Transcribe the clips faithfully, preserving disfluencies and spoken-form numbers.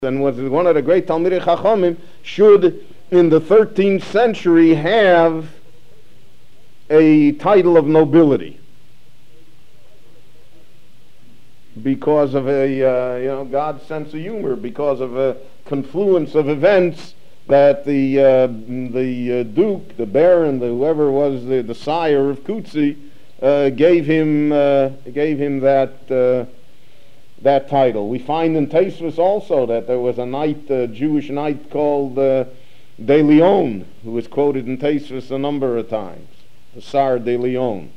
and was one of the great Talmidei Chachamim, should in the thirteenth century have a title of nobility because of a uh, you know God's sense of humor, because of a confluence of events that the uh, the uh, Duke, the Baron, the whoever was the, the sire of Kutsi, uh, gave him uh, gave him that. Uh, that title. We find in Tosfos also that there was a knight, a Jewish knight called uh, De Leon, who was quoted in Tosfos a number of times, the Sar de Leon.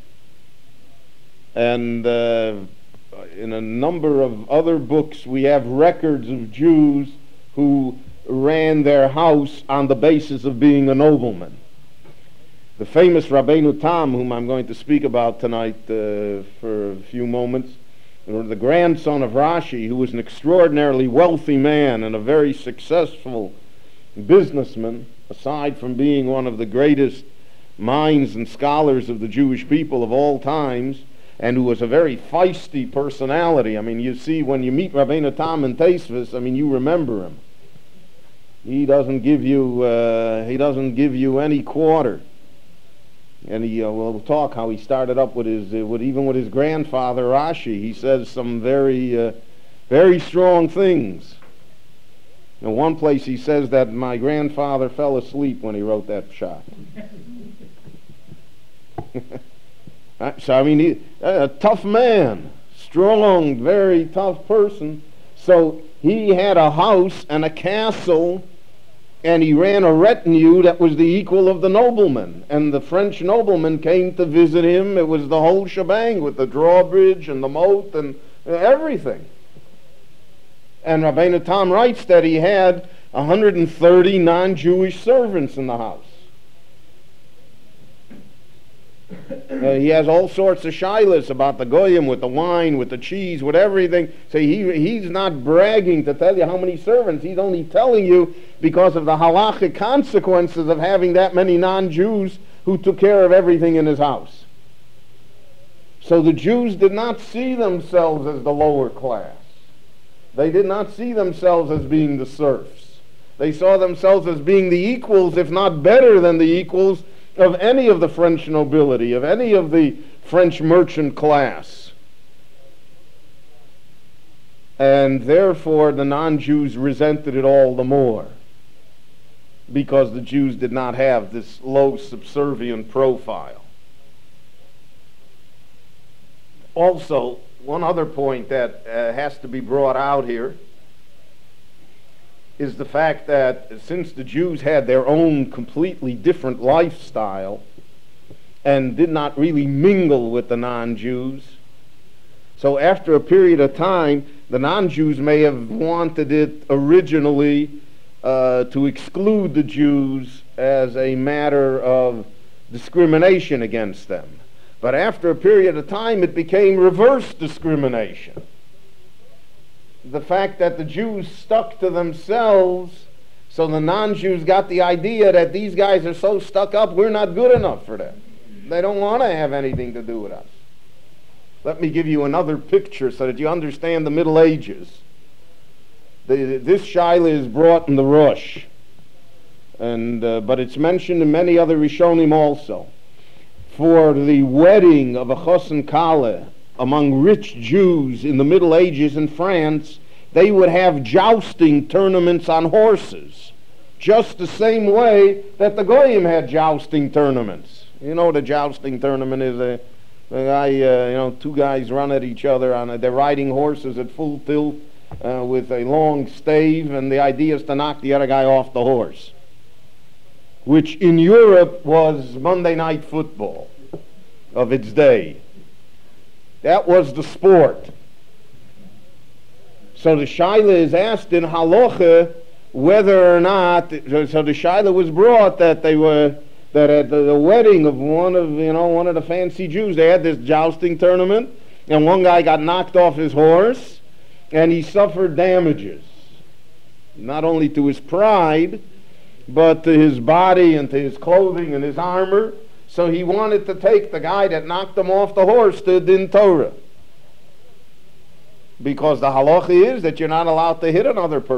And uh, in a number of other books we have records of Jews who ran their house on the basis of being a nobleman. The famous Rabbeinu Tam, whom I'm going to speak about tonight uh, for a few moments, the grandson of Rashi, who was an extraordinarily wealthy man and a very successful businessman, aside from being one of the greatest minds and scholars of the Jewish people of all times, and who was a very feisty personality. I mean, you see, when you meet Rabbeinu Tam in Tosfos, I mean, you remember him. He doesn't give you, uh, he doesn't give you any quarter. And he uh, will talk how he started up with his, uh, with even with his grandfather Rashi. He says some very, uh, very strong things. In one place he says that my grandfather fell asleep when he wrote that pshat. So I mean, he, a tough man, strong, very tough person. So he had a house and a castle, and he ran a retinue that was the equal of the nobleman. And the French noblemen came to visit him. It was the whole shebang with the drawbridge and the moat and everything. And Rabbeinu Tam writes that he had one hundred thirty non-Jewish servants in the house. Uh, he has all sorts of shilas about the goyim, with the wine, with the cheese, with everything. So he he's not bragging to tell you how many servants. He's only telling you because of the halachic consequences of having that many non-Jews who took care of everything in his house. So the Jews did not see themselves as the lower class. They did not see themselves as being the serfs. They saw themselves as being the equals, if not better than the equals, of any of the French nobility, of any of the French merchant class. And therefore the non-Jews resented it all the more, because the Jews did not have this low subservient profile. Also, one other point that uh, has to be brought out here is the fact that since the Jews had their own completely different lifestyle and did not really mingle with the non-Jews, so after a period of time, the non-Jews may have wanted it originally uh, to exclude the Jews as a matter of discrimination against them. But after a period of time, it became reverse discrimination. The fact that the Jews stuck to themselves, so the non-Jews got the idea that these guys are so stuck up, we're not good enough for them. They don't want to have anything to do with us. Let me give you another picture so that you understand the Middle Ages. The, this shaila is brought in the Rosh, and uh, but it's mentioned in many other Rishonim also. For the wedding of a Chosen Kala among rich Jews in the Middle Ages in France, they would have jousting tournaments on horses, just the same way that the Goyim had jousting tournaments. You know what a jousting tournament is? A, a guy, uh, you know, two guys run at each other on a, they're riding horses at full tilt uh, with a long stave, and the idea is to knock the other guy off the horse, which in Europe was Monday Night Football of its day. That was the sport. So the shaila is asked in halacha whether or not, so the shaila was brought that they were, that at the, the wedding of one of, you know, one of the fancy Jews, they had this jousting tournament, and one guy got knocked off his horse, and he suffered damages, not only to his pride, but to his body and to his clothing and his armor. So he wanted to take the guy that knocked him off the horse to Din Torah. because the halacha is that you're not allowed to hit another person.